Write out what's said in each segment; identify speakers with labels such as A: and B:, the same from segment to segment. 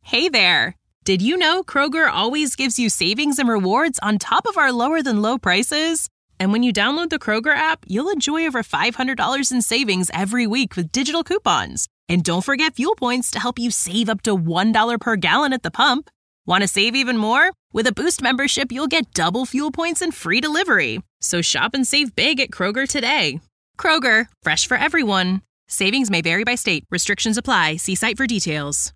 A: Hey there! Did you know Kroger always gives you savings and rewards on top of our lower than low prices? And when you download the Kroger app, you'll enjoy over $500 in savings every week with digital coupons. And don't forget fuel points to help you save up to $1 per gallon at the pump. Want to save even more? With a Boost membership, you'll get double fuel points and free delivery. So shop and save big at Kroger today. Kroger, fresh for everyone. Savings may vary by state. Restrictions apply. See site for details.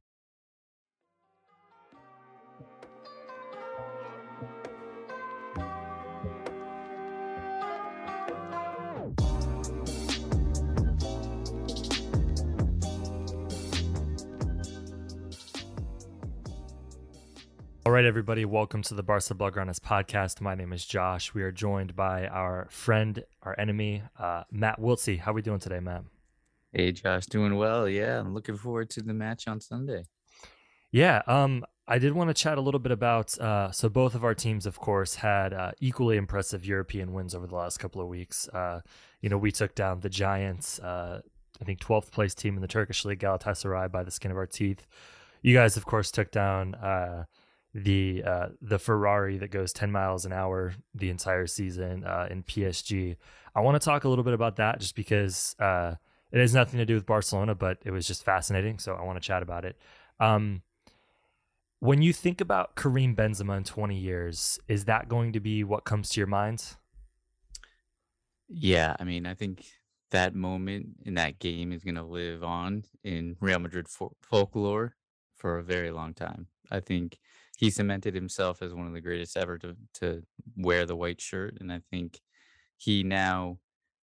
B: All right, everybody, welcome to the Barca Blaugranas podcast. My name is Josh. We are joined by our friend, our enemy, Matt Wiltsey. How are we doing today, Matt?
C: Hey, Josh, doing well. Yeah, I'm looking forward to the match on Sunday.
B: Yeah, I did want to chat a little bit about, so both of our teams, of course, had equally impressive European wins over the last couple of weeks. We took down the Giants, I think 12th place team in the Turkish League, Galatasaray, by the skin of our teeth. You guys, of course, took down the Ferrari that goes 10 miles an hour the entire season in PSG. I want to talk a little bit about that just because it has nothing to do with Barcelona, but it was just fascinating. So I want to chat about it. When you think about Karim Benzema in 20 years, is that going to be what comes to your mind?
C: Yeah, I mean, I think that moment in that game is going to live on in Real Madrid folklore for a very long time. I think he cemented himself as one of the greatest ever to wear the white shirt. And I think he now,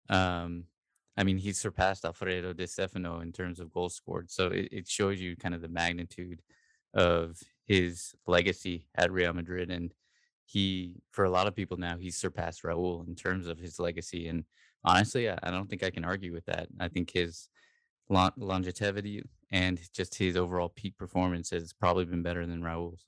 C: he's surpassed Alfredo Di Stefano in terms of goals scored. So it shows you kind of the magnitude of his legacy at Real Madrid. And for a lot of people now, he's surpassed Raul in terms of his legacy. And honestly, I don't think I can argue with that. I think his longevity and just his overall peak performance has probably been better than Raul's.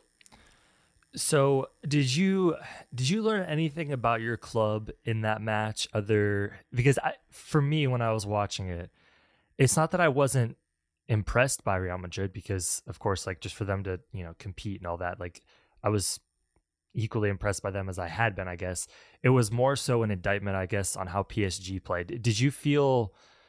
B: So did you learn anything about your club in that match? Because for me, when I was watching it, it's not that I wasn't impressed by Real Madrid, because of course, like, just for them to, compete and all that, like, I was equally impressed by them as I had been, I guess. It was more so an indictment, I guess, on how PSG played. Did you feel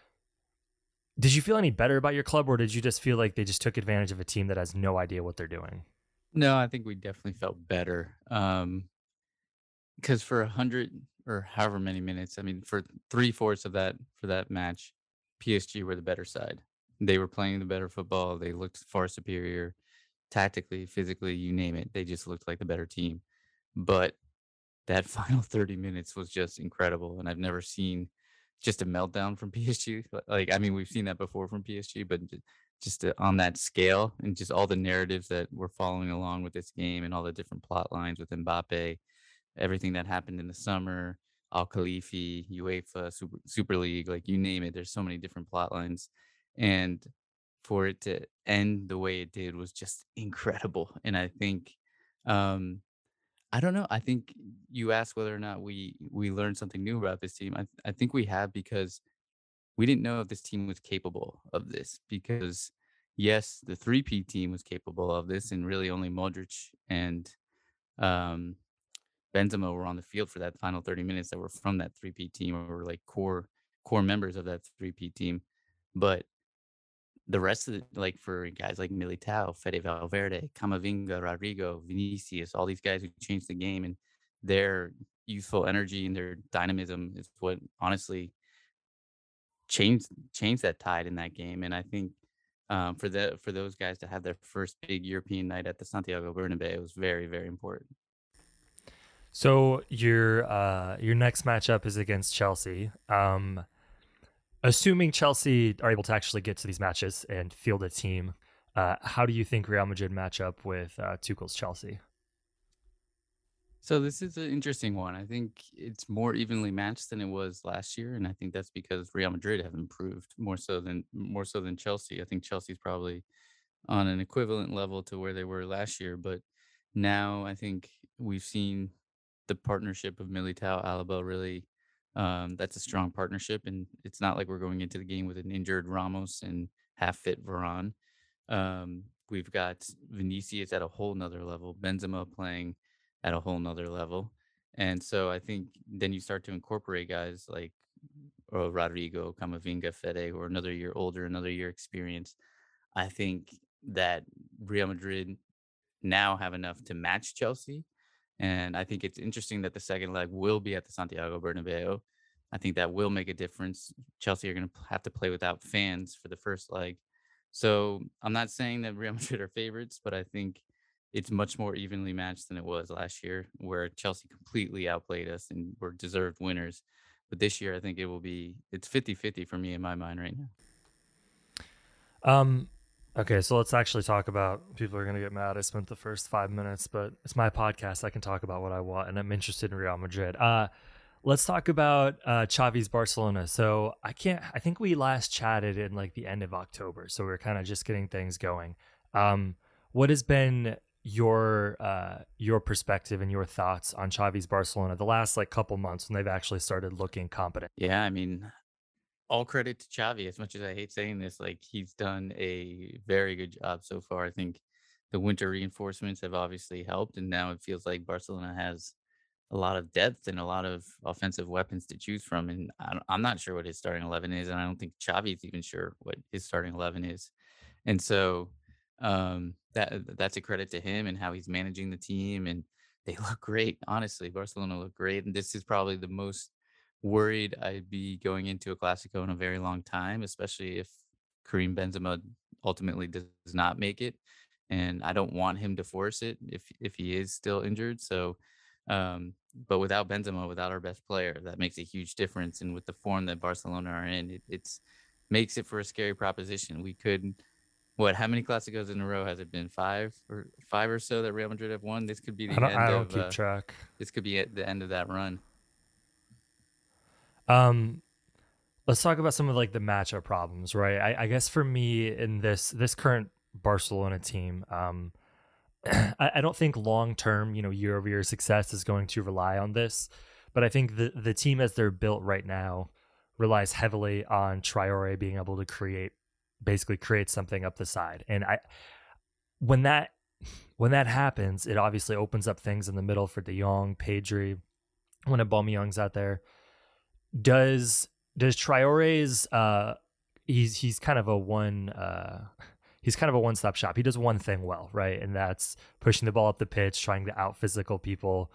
B: any better about your club, or did you just feel like they just took advantage of a team that has no idea what they're doing?
C: No, I think we definitely felt better. Because for 100 or however many minutes, I mean, for 3/4 of that match, PSG were the better side. They were playing the better football. They looked far superior, tactically, physically, you name it. They just looked like the better team. But that final 30 minutes was just incredible, and I've never seen just a meltdown from PSG. Like, I mean, we've seen that before from PSG, but just on that scale, and just all the narratives that were following along with this game, and all the different plot lines with Mbappe, everything that happened in the summer, Al Khalifi, UEFA, Super League, like, you name it. There's so many different plot lines, and for it to end the way it did was just incredible. And I think, I don't know. I think you asked whether or not we learned something new about this team. I think we have, because we didn't know if this team was capable of this. Because yes, the 3P team was capable of this, and really only Modric and um, Benzema were on the field for that final 30 minutes that were from that 3P team, or were like core members of that 3P team. But the rest of it, like, for guys like Militao, Fede Valverde, Camavinga, Rodrigo, Vinicius, all these guys who changed the game, and their youthful energy and their dynamism is what honestly changed that tide in that game. And I think, for those guys to have their first big European night at the Santiago Bernabeu was very, very important.
B: So your next matchup is against Chelsea. Assuming Chelsea are able to actually get to these matches and field a team, how do you think Real Madrid match up with Tuchel's Chelsea?
C: So this is an interesting one. I think it's more evenly matched than it was last year, and I think that's because Real Madrid have improved more so than Chelsea. I think Chelsea's probably on an equivalent level to where they were last year, but now I think we've seen the partnership of Militao, Alaba, really. That's a strong partnership, and it's not like we're going into the game with an injured Ramos and half fit Varane. we've got Vinicius at a whole nother level, Benzema playing at a whole nother level. And so I think then you start to incorporate guys like Rodrigo, Camavinga, Fede, who are another year older, another year experience. I think that Real Madrid now have enough to match Chelsea. And I think it's interesting that the second leg will be at the Santiago Bernabeu. I think that will make a difference. Chelsea are going to have to play without fans for the first leg. So I'm not saying that Real Madrid are favorites, but I think it's much more evenly matched than it was last year, where Chelsea completely outplayed us and were deserved winners. But this year, I think it's 50-50 for me in my mind right now.
B: Okay, so let's actually talk about, people are going to get mad I spent the first 5 minutes, but it's my podcast. I can talk about what I want, and I'm interested in Real Madrid. Let's talk about Xavi's Barcelona. So I think we last chatted in like the end of October, so we're kind of just getting things going. What has been your perspective and your thoughts on Xavi's Barcelona the last like couple months when they've actually started looking competent?
C: Yeah, I mean, all credit to Xavi. As much as I hate saying this, like he's done a very good job so far. I think the winter reinforcements have obviously helped, and now it feels like Barcelona has a lot of depth and a lot of offensive weapons to choose from. And I'm not sure what his starting 11 is, and I don't think Xavi's even sure what his starting 11 is. And so that's a credit to him and how he's managing the team. And they look great, honestly. Barcelona look great, and this is probably the most worried I'd be going into a Clasico in a very long time, especially if Karim Benzema ultimately does not make it. And I don't want him to force it if he is still injured. So, but without Benzema, without our best player, that makes a huge difference. And with the form that Barcelona are in, it's makes it for a scary proposition. We could, how many Clásicos in a row has it been? Five or so that Real Madrid have won. This could be the end.
B: I don't keep track.
C: This could be at the end of that run.
B: Let's talk about some of like the matchup problems, right? I guess for me in this current Barcelona team, I don't think long term, year over year success is going to rely on this, but I think the team as they're built right now relies heavily on Traore being able to create something up the side, and when that happens, it obviously opens up things in the middle for De Jong, Pedri, when Aubameyang's out there. Does Traore's he's kind of a one-stop shop. He does one thing well, right? And that's pushing the ball up the pitch, trying to out physical people.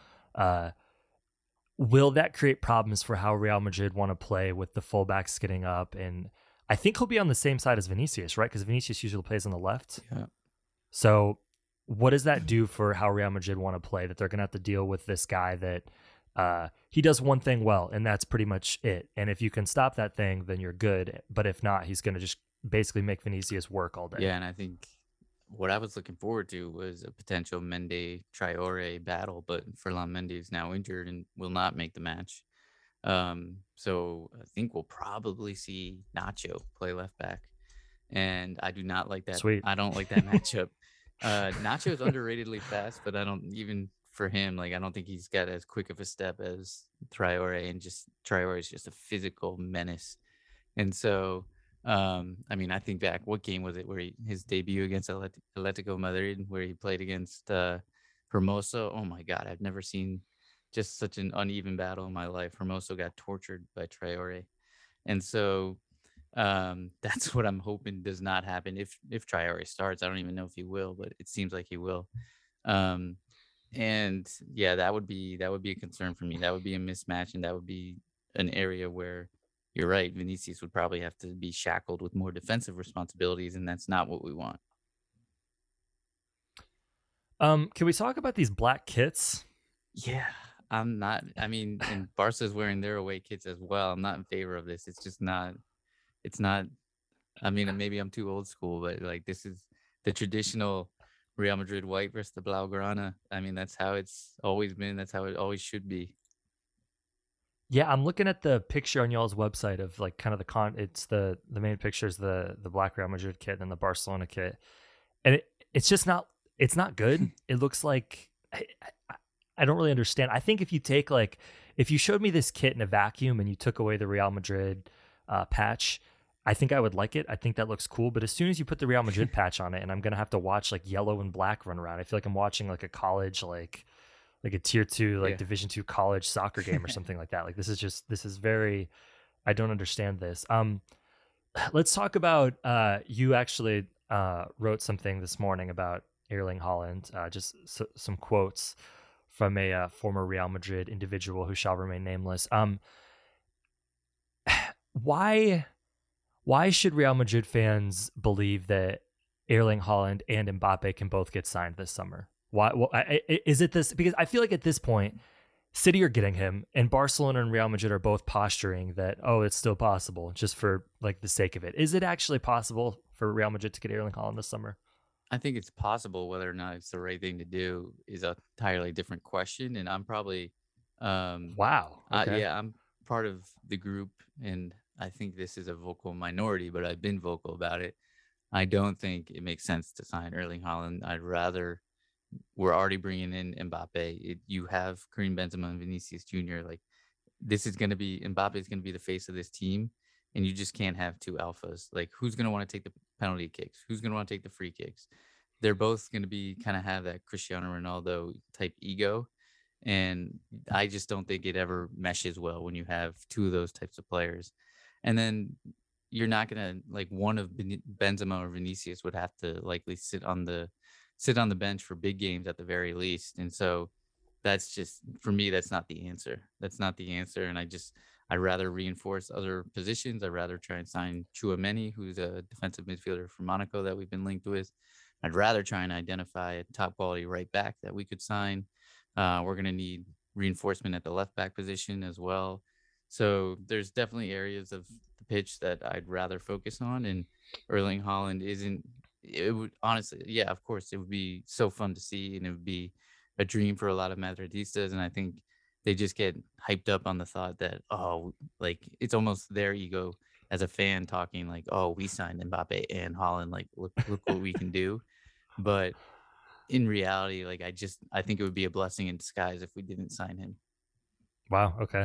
B: Will that create problems for how Real Madrid want to play with the fullbacks getting up? And I think he'll be on the same side as Vinicius, right? Because Vinicius usually plays on the left.
C: Yeah.
B: So what does that do for how Real Madrid want to play? That they're going to have to deal with this guy that he does one thing well, and that's pretty much it. And if you can stop that thing, then you're good. But if not, he's going to just basically make Vinicius work all day.
C: Yeah, and I think what I was looking forward to was a potential Mendy-Traore battle, but Ferland Mendy is now injured and will not make the match. So I think we'll probably see Nacho play left back, and I do not like that.
B: Sweet.
C: I don't like that matchup. Nacho is underratedly fast, but I don't even for him. Like I don't think he's got as quick of a step as Traore, and Traore is just a physical menace. And so, I mean, I think back, what game was it where his debut against Atletico Madrid, where he played against Hermoso? Oh my God, I've never seen just such an uneven battle in my life. Hermoso got tortured by Traore, and so that's what I'm hoping does not happen if Traore starts. I don't even know if he will, but it seems like he will. And yeah, that would be a concern for me. That would be a mismatch, and that would be an area where you're right. Vinicius would probably have to be shackled with more defensive responsibilities, and that's not what we want.
B: Can we talk about these black kits?
C: Yeah, I'm not. I mean, and Barca's wearing their away kits as well. I'm not in favor of this. It's just not. It's not. I mean, maybe I'm too old school, but like this is the traditional Real Madrid white versus the Blaugrana. I mean, that's how it's always been. That's how it always should be.
B: Yeah, I'm looking at the picture on y'all's website of like kind of it's the main picture is the black Real Madrid kit and the Barcelona kit. And it's just not, it's not good. It looks like, I don't really understand. I think if you take if you showed me this kit in a vacuum and you took away the Real Madrid patch, I think I would like it. I think that looks cool. But as soon as you put the Real Madrid patch on it, and I'm gonna have to watch like yellow and black run around, I feel like I'm watching like a college like a tier 2 like Division 2 college soccer game or something like that. Like this is very, I don't understand this. Let's talk about you actually wrote something this morning about Erling Haaland, some quotes from a former Real Madrid individual who shall remain nameless. Why should Real Madrid fans believe that Erling Haaland and Mbappe can both get signed this summer? Why? Is it this? Because I feel like at this point, City are getting him, and Barcelona and Real Madrid are both posturing that, oh, it's still possible, just for like the sake of it. Is it actually possible for Real Madrid to get Erling Haaland this summer?
C: I think it's possible. Whether or not it's the right thing to do is a entirely different question. And I'm probably,
B: wow, okay.
C: I'm part of the group, and I think this is a vocal minority, but I've been vocal about it. I don't think it makes sense to sign Erling Haaland. We're already bringing in Mbappe. You have Karim Benzema and Vinicius Jr. Like, this is going to be, Mbappe is going to be the face of this team, and you just can't have two alphas. Like, who's going to want to take the penalty kicks? Who's going to want to take the free kicks? They're both going to be kind of have that Cristiano Ronaldo type ego. And I just don't think it ever meshes well when you have two of those types of players. And then you're not going to, like, one of Benzema or Vinicius would have to likely sit on the bench for big games at the very least. And so that's just, for me, that's not the answer. And I'd rather reinforce other positions. I'd rather try and sign Tchouaméni, who's a defensive midfielder from Monaco that we've been linked with. I'd rather try and identify a top quality right back that we could sign. We're going to need reinforcement at the left back position as well. So there's definitely areas of the pitch that I'd rather focus on. And Erling Haaland it would honestly, yeah, of course, it would be so fun to see, and it would be a dream for a lot of Madridistas. And I think they just get hyped up on the thought that, oh, like, it's almost their ego as a fan talking like, oh, we signed Mbappe and Haaland, like, look what we can do. But in reality, like, I think it would be a blessing in disguise if we didn't sign him.
B: Wow. Okay.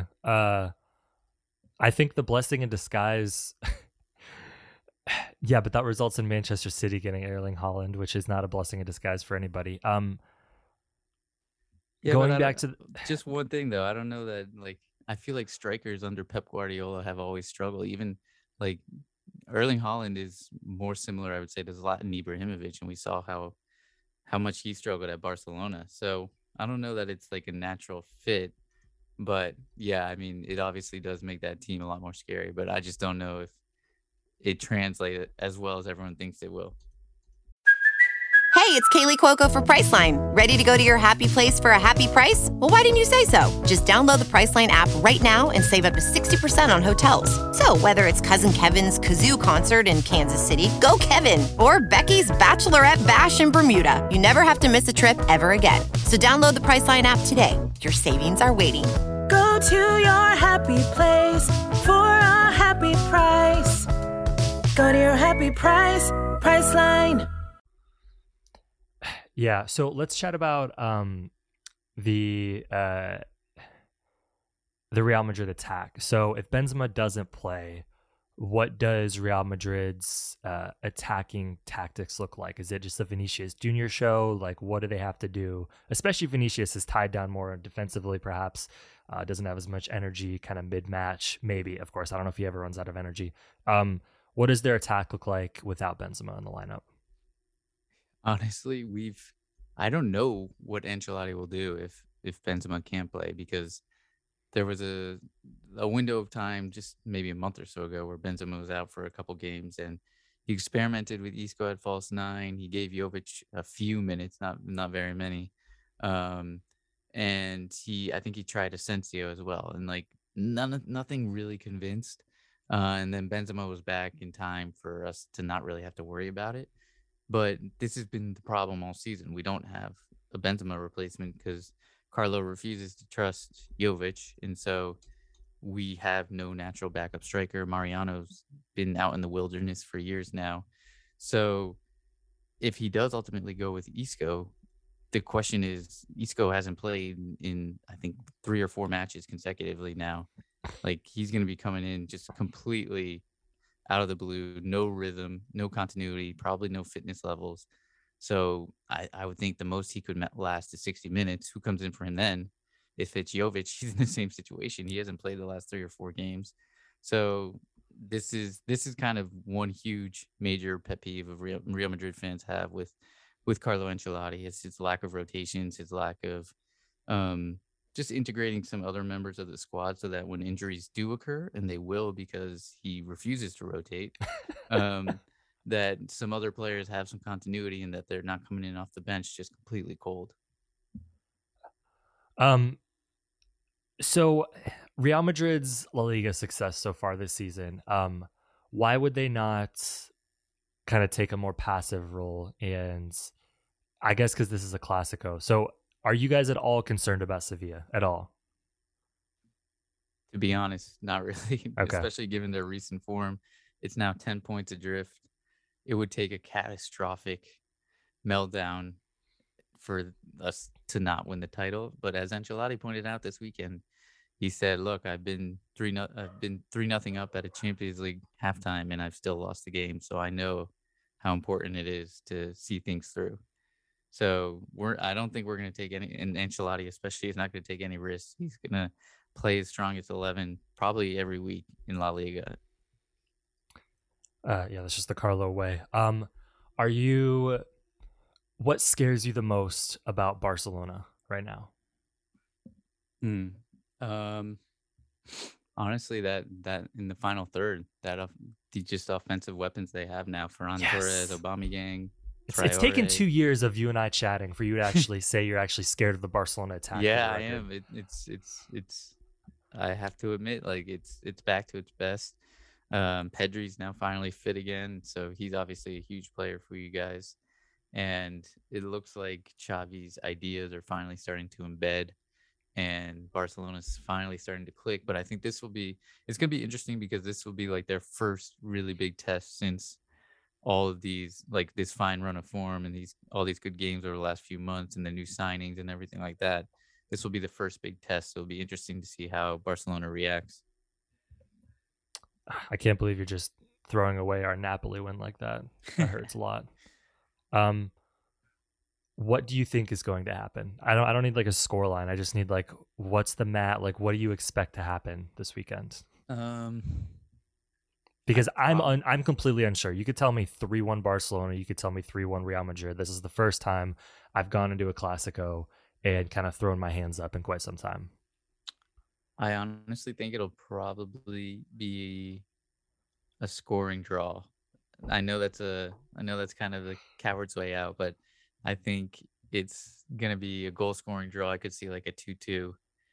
B: I think the blessing in disguise. Yeah, but that results in Manchester City getting Erling Haaland, which is not a blessing in disguise for anybody. Going back to
C: just one thing though, I don't know that, like, I feel like strikers under Pep Guardiola have always struggled. Even like Erling Haaland is more similar, I would say, to Zlatan Ibrahimovic, and we saw how much he struggled at Barcelona. So I don't know that it's like a natural fit, but yeah, I mean, it obviously does make that team a lot more scary. But I just don't know if it translated as well as everyone thinks it will.
D: Hey, it's Kaylee Cuoco for Priceline. Ready to go to your happy place for a happy price? Well, why didn't you say so? Just download the Priceline app right now and save up to 60% on hotels. So whether it's Cousin Kevin's Kazoo Concert in Kansas City, go Kevin, or Becky's Bachelorette Bash in Bermuda, you never have to miss a trip ever again. So download the Priceline app today. Your savings are waiting.
E: Go to your happy place for a happy price. Go to your happy price, Priceline.
B: Yeah, so let's chat about the Real Madrid attack. So if Benzema doesn't play, what does Real Madrid's attacking tactics look like? Is it just a Vinicius Junior show? Like, what do they have to do? Especially Vinicius is tied down more defensively, perhaps. Doesn't have as much energy kind of mid-match, maybe. Of course, I don't know if he ever runs out of energy. What does their attack look like without Benzema in the lineup?
C: Honestly, I don't know what Ancelotti will do if Benzema can't play, because there was a window of time just maybe a month or so ago where Benzema was out for a couple games, and he experimented with Isco at false nine. He gave Jovic a few minutes, not very many. And I think he tried Asensio as well, and like nothing really convinced. And then Benzema was back in time for us to not really have to worry about it. But this has been the problem all season. We don't have a Benzema replacement because Carlo refuses to trust Jovic, and so we have no natural backup striker. Mariano's been out in the wilderness for years now. So if he does ultimately go with Isco, the question is, Isco hasn't played in, I think, 3 or 4 matches consecutively now. Like, he's going to be coming in just completely out of the blue, no rhythm, no continuity, probably no fitness levels. So I would think the most he could last is 60 minutes. Who comes in for him then? If it's Jovic, he's in the same situation. He hasn't played the last 3 or 4 games. So this is kind of one huge major pet peeve of Real Madrid fans have with Carlo Ancelotti. It's his lack of rotations, his lack of just integrating some other members of the squad so that when injuries do occur, and they will because he refuses to rotate, that some other players have some continuity and that they're not coming in off the bench just completely cold.
B: So Real Madrid's La Liga success so far this season, why would they not kind of take a more passive role? And I guess because this is a Clásico. So are you guys at all concerned about Sevilla at all?
C: To be honest, not really,
B: Okay.
C: especially given their recent form. It's now 10 points adrift. It would take a catastrophic meltdown for us to not win the title. But as Ancelotti pointed out this weekend, he said, "Look, I've been 3-0 up at a Champions League halftime, and I've still lost the game. So I know how important it is to see things through." So I don't think we're going to take any, and Ancelotti especially is not going to take any risks. He's going to play his strongest 11 probably every week in La Liga.
B: Yeah, that's just the Carlo way. What scares you the most about Barcelona right now?
C: Honestly, that in the final third, the just offensive weapons they have now, Ferran Torres, Aubameyang.
B: It's taken 2 years of you and I chatting for you to actually say you're actually scared of the Barcelona attack.
C: Yeah, I am. It's. I have to admit, like it's back to its best. Pedri's now finally fit again, so he's obviously a huge player for you guys. And it looks like Xavi's ideas are finally starting to embed, and Barcelona's finally starting to click. But I think it's going to be interesting because this will be like their first really big test since all of these, like this fine run of form and all these good games over the last few months and the new signings and everything like that. This will be the first big test. So it'll be interesting to see how Barcelona reacts.
B: I can't believe you're just throwing away our Napoli win like that. That hurts a lot. What do you think is going to happen? I don't need like a score line. I just need like, what's the what do you expect to happen this weekend? Because I'm completely unsure. You could tell me 3-1 Barcelona. You could tell me 3-1 Real Madrid. This is the first time I've gone into a Clásico and kind of thrown my hands up in quite some time.
C: I honestly think it'll probably be a scoring draw. I know that's kind of the coward's way out, but I think it's gonna be a goal scoring draw. I could see like a 2-2.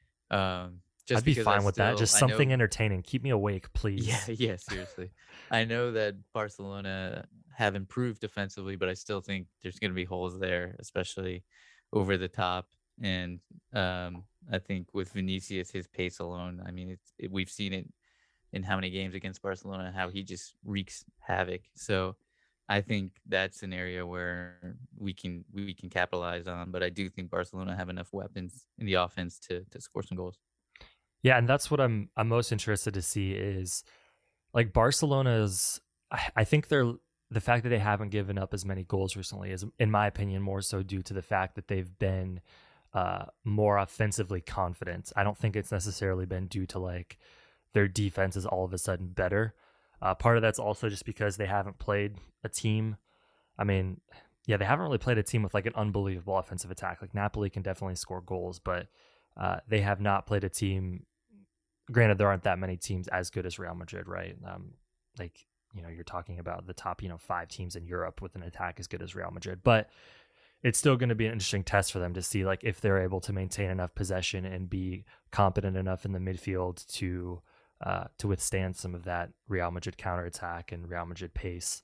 B: I'd be fine with that. Just something entertaining. Keep me awake, please.
C: Yeah, seriously. I know that Barcelona have improved defensively, but I still think there's going to be holes there, especially over the top. And I think with Vinicius, his pace alone, I mean, we've seen it in how many games against Barcelona, how he just wreaks havoc. So I think that's an area where we can capitalize on. But I do think Barcelona have enough weapons in the offense to score some goals.
B: Yeah, and that's what I'm most interested to see is like Barcelona's. I think the fact that they haven't given up as many goals recently is, in my opinion, more so due to the fact that they've been more offensively confident. I don't think it's necessarily been due to like their defense is all of a sudden better. Part of that's also just because they haven't played a team. I mean, yeah, they haven't really played a team with like an unbelievable offensive attack. Like Napoli can definitely score goals, but they have not played a team. Granted, there aren't that many teams as good as Real Madrid, right? Like, you know, you're talking about the top, 5 teams in Europe with an attack as good as Real Madrid, but it's still going to be an interesting test for them to see like if they're able to maintain enough possession and be competent enough in the midfield to withstand some of that Real Madrid counterattack and Real Madrid pace.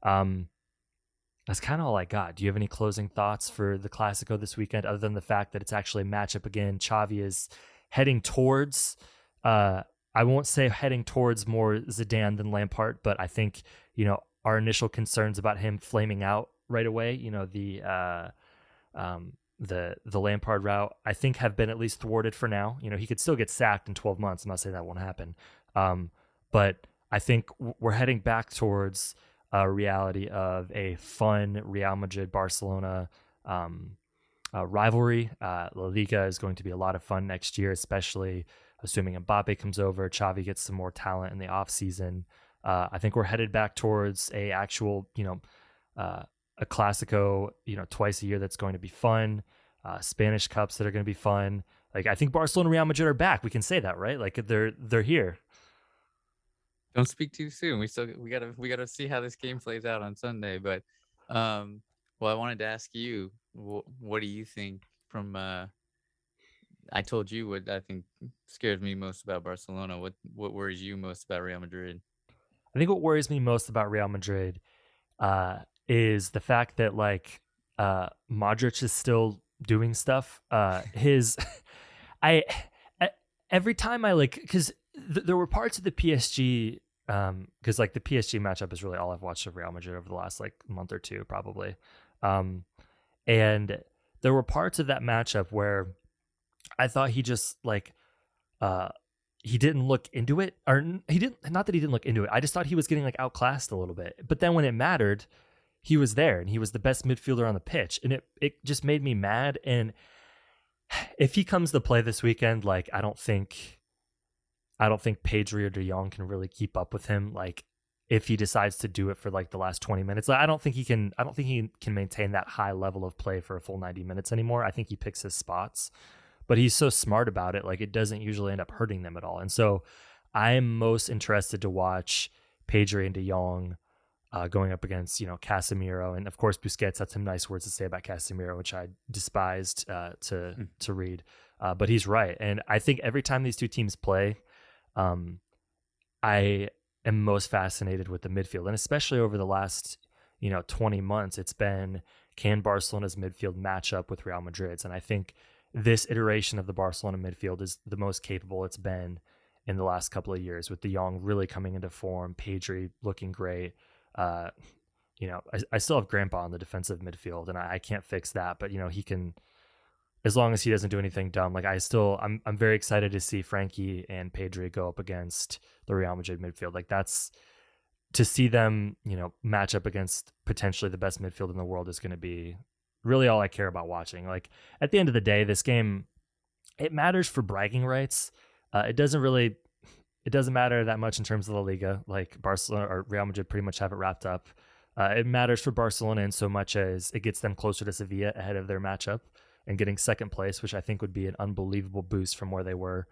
B: That's kind of all I got. Do you have any closing thoughts for the Clásico this weekend, other than the fact that it's actually a matchup again? Xavi is heading towards, I won't say heading towards more Zidane than Lampard, but I think, our initial concerns about him flaming out right away, the Lampard route, I think have been at least thwarted for now. He could still get sacked in 12 months. I'm not saying that won't happen. But I think we're heading back towards a reality of a fun Real Madrid-Barcelona rivalry. La Liga is going to be a lot of fun next year, especially assuming Mbappe comes over, Xavi gets some more talent in the offseason. I think we're headed back towards a actual, a Clasico, twice a year that's going to be fun. Spanish Cups that are going to be fun. Like, I think Barcelona and Real Madrid are back. We can say that, right? Like, they're here.
C: Don't speak too soon. We gotta see how this game plays out on Sunday. But well, I wanted to ask you, what do you think from? I told you what I think scares me most about Barcelona. What worries you most about Real Madrid?
B: I think what worries me most about Real Madrid is the fact that Modric is still doing stuff. Every time because there were parts of the PSG, because the PSG matchup is really all I've watched of Real Madrid over the last month or two, probably. And there were parts of that matchup where I thought he just he didn't look into it, or he didn't. Not that he didn't look into it. I just thought he was getting outclassed a little bit. But then when it mattered, he was there, and he was the best midfielder on the pitch, and it just made me mad. And if he comes to play this weekend, I don't think Pedri or De Jong can really keep up with him. If he decides to do it for the last 20 minutes, I don't think he can maintain that high level of play for a full 90 minutes anymore. I think he picks his spots, but he's so smart about it. It doesn't usually end up hurting them at all. And so I'm most interested to watch Pedri and De Jong going up against, Casemiro. And of course, Busquets had some nice words to say about Casemiro, which I despised to read. But he's right. And I think every time these two teams play, I am most fascinated with the midfield. And especially over the last, 20 months, it's been, can Barcelona's midfield match up with Real Madrid's? And I think this iteration of the Barcelona midfield is the most capable it's been in the last couple of years, with De Jong really coming into form, Pedri looking great. I still have Grandpa on the defensive midfield, and I can't fix that, but he can, as long as he doesn't do anything dumb. I'm very excited to see Frankie and Pedri go up against the Real Madrid midfield. That's to see them, match up against potentially the best midfield in the world is going to be really all I care about watching. At the end of the day, this game, it matters for bragging rights. It doesn't matter that much in terms of La Liga. Barcelona or Real Madrid pretty much have it wrapped up. It matters for Barcelona in so much as it gets them closer to Sevilla ahead of their matchup and getting second place, which I think would be an unbelievable boost from where they were,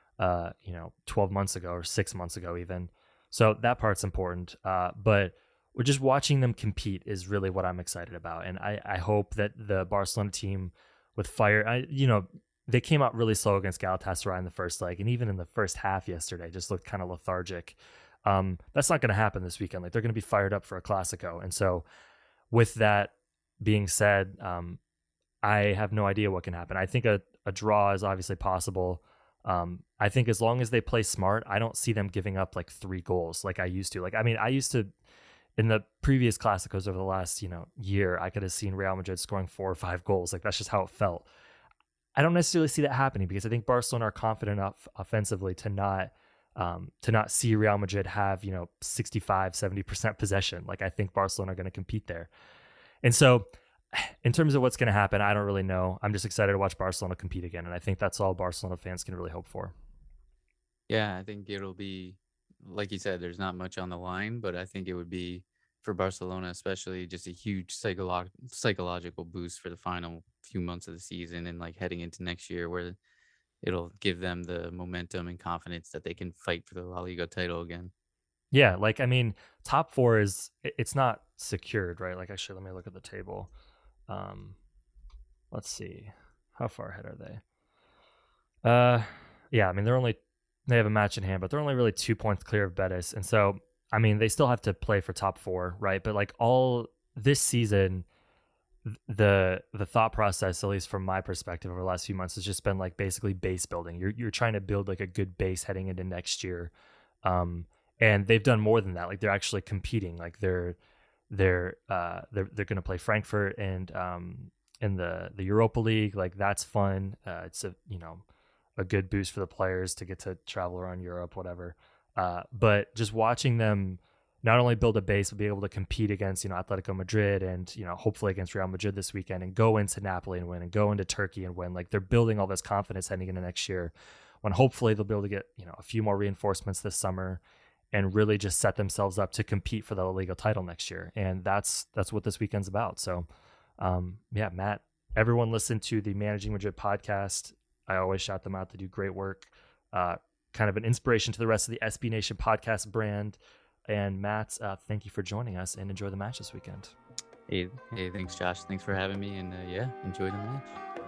B: 12 months ago or 6 months ago even. So that part's important. But we're just watching them compete is really what I'm excited about. And I hope that the Barcelona team with fire, they came out really slow against Galatasaray in the first leg, and even in the first half yesterday, just looked kind of lethargic. That's not going to happen this weekend. They're going to be fired up for a Clasico. And so with that being said, I have no idea what can happen. I think a draw is obviously possible. I think as long as they play smart, I don't see them giving up 3 goals like I used to. I used to, in the previous Clásicos over the last, year, I could have seen Real Madrid scoring 4 or 5 goals. That's just how it felt. I don't necessarily see that happening because I think Barcelona are confident enough offensively to not see Real Madrid have, 65, 70% possession. I think Barcelona are going to compete there. And so in terms of what's going to happen, I don't really know. I'm just excited to watch Barcelona compete again. And I think that's all Barcelona fans can really hope for.
C: Yeah, I think it'll be, like you said, there's not much on the line, but I think it would be, for Barcelona especially, just a huge psychological boost for the final few months of the season and heading into next year, where it'll give them the momentum and confidence that they can fight for the La Liga title again.
B: Yeah, top 4 it's not secured, right? Actually, let me look at the table. Let's see, how far ahead are they? Yeah, they have a match in hand, but they're only really 2 points clear of Betis, and so they still have to play for top 4, right? But all this season, the thought process, at least from my perspective over the last few months, has just been basically base building. You're trying to build a good base heading into next year, and they've done more than that. They're actually competing. They're going to play Frankfurt and in the Europa League. That's fun. It's a good boost for the players to get to travel around Europe, whatever. But just watching them not only build a base, but be able to compete against, Atletico Madrid and, hopefully against Real Madrid this weekend, and go into Napoli and win, and go into Turkey and win. Like, they're building all this confidence heading into next year, when hopefully they'll be able to get, a few more reinforcements this summer and really just set themselves up to compete for the La Liga title next year. And that's what this weekend's about. So, Matt, everyone listen to the Managing Madrid podcast. I always shout them out. They do great work. Kind of an inspiration to the rest of the SB Nation podcast brand. And Matt, thank you for joining us, and enjoy the match this weekend.
C: Hey, thanks, Josh. Thanks for having me, and enjoy the match.